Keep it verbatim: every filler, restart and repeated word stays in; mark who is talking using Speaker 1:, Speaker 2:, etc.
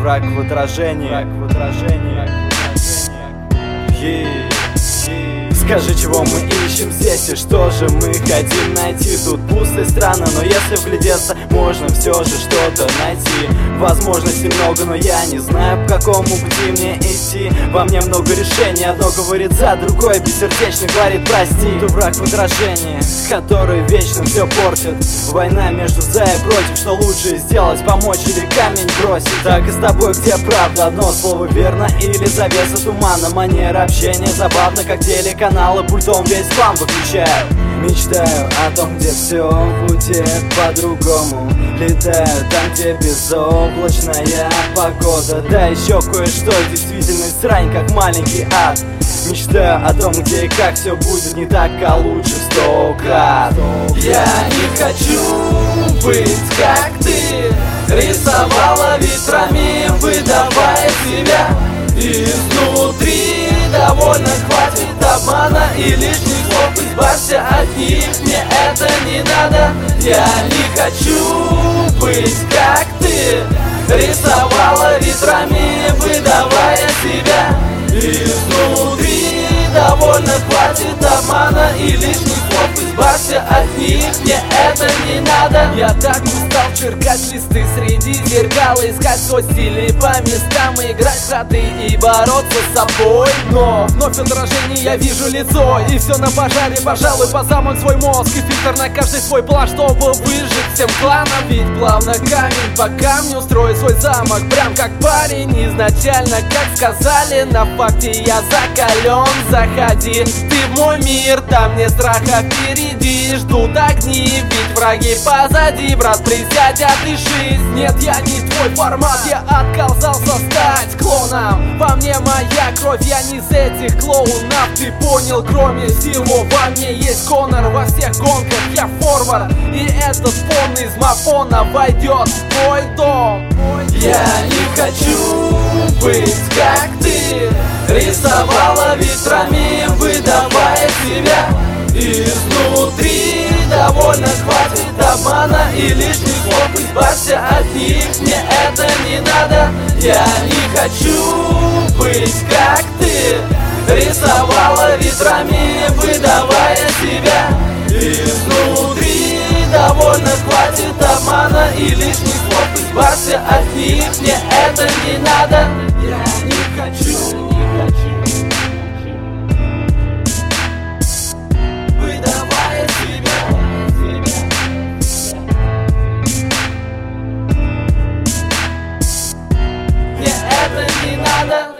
Speaker 1: враг в отражении, враг в отражении. Yeah. Скажи, чего мы ищем здесь и что же мы хотим найти? Тут пусто и странно, но если вглядеться, можно все же что-то найти. Возможностей много, но я не знаю, по какому пути мне идти. Во мне много решений, одно говорит за, другое бессердечно говорит прости. То враг в отражении, который вечно все портит. Война между за и против, что лучше сделать, помочь или камень бросить. Так и с тобой, где правда, одно слово верно или завеса тумана. Манера общения забавно, как телеканал. Пультом весь план выключаю. Мечтаю о том, где все будет по-другому. Летаю там, где безоблачная погода. Да еще кое-что, действительно срань, как маленький ад. Мечтаю о том, где и как все будет не так, а лучше в сто крат. Я не хочу быть как ты. Рисовала ветрами, выдавая себя изнутри. Довольно хватит обмана и лишних слов, избавься от них, мне это не надо. Я не хочу быть как ты. Рисовала ветрами, выдавая себя изнутри. Довольно хватит обмана и лишних слов, избавься от них, мне это не надо.
Speaker 2: Я так устал черкать листы среди зеркал, искать свой стиль и по местам играть в ходы и бороться с собой. Но вновь отражение я вижу лицо, и все на пожаре, пожалуй, по самой свой мозг. И фильтр на каждый свой план, чтобы выжить всем кланом. Ведь плавно камень по камню строю свой замок, прям как парень изначально, как сказали, на факте я закален. Заходи, ты в мой мир, там не страха впереди, ждут огни, ведь враги позади. Брат, присядь, отдышись, нет, я не твой формат, я отказался стать клоном. Во мне моя кровь, я не из этих клоунов, ты понял, кроме всего во мне есть Конор. Во всех гонках я форвард, и этот фон из мафона войдет в твой дом.
Speaker 1: Я не хочу быть как ты. Рисовала ветрами, выдавая себя изнутри. Довольно хватит обмана и лишних слов, избавься от них, мне это не надо. Я не хочу быть как ты. Рисовала ветрами, выдавая себя изнутри. Довольно хватит обмана и лишних слов, избавься от них, мне это не надо. Я не хочу. Выдавая себя, мне это не надо.